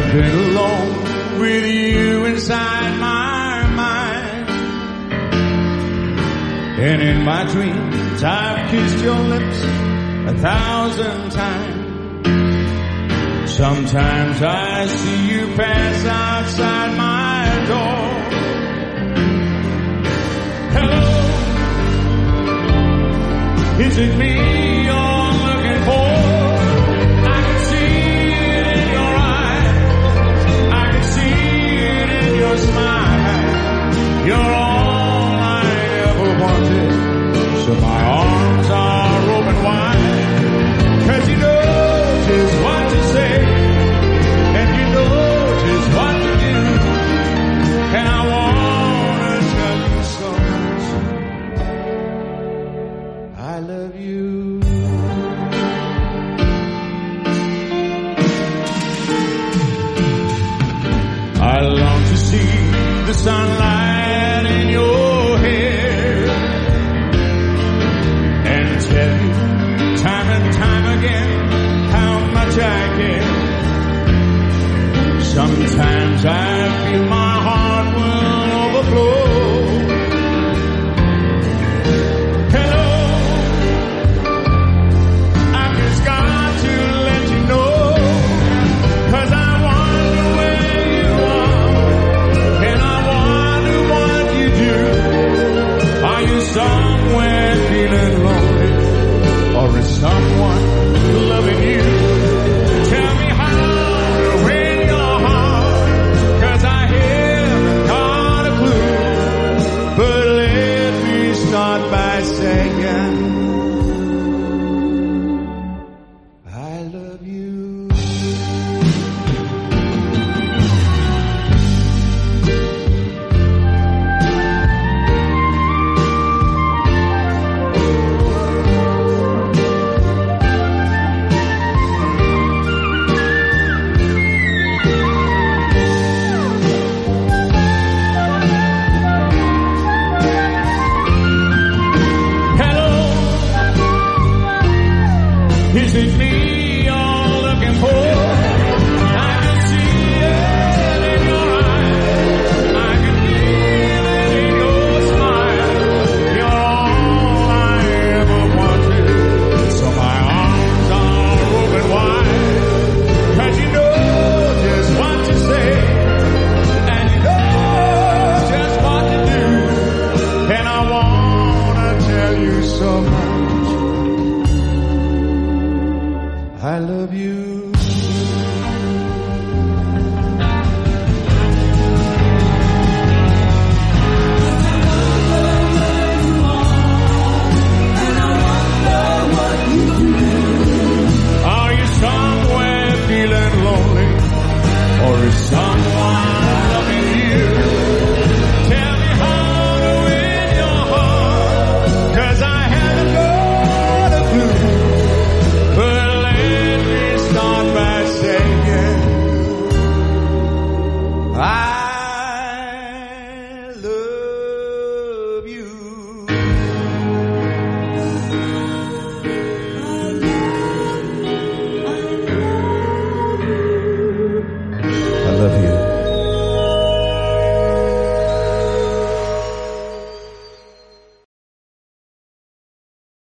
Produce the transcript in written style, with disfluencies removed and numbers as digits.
been alone with you inside my mind. And in my dreams I've kissed your lips 1,000 times. Sometimes I see you pass outside my door. Hello, is it me you're looking for? I can see it in your eyes, I can see it in your smile. You're all I ever wanted, so my arms are open wide. 'Cause you know just what to say, and you know just what to do, and I wanna tell you so much. I love you. I long to see the sunlight in your hair and tell you time and time again how much I care. Sometimes I feel my heart will overflow. Hello, I've just got to let you know, 'cause I wonder where you are, and I wonder what you do. Are you somewhere feeling lonely, or is someone loving you? Tell me how to win your heart, 'cause I haven't got a clue. But let me start by saying I love you. Is it me you're looking for? I can see it in your eyes, I can feel it in your smile. You're all I ever wanted, so my arms are open wide. 'Cause you know just what to say, and you know just what to do, and I wanna tell you so much. I love you.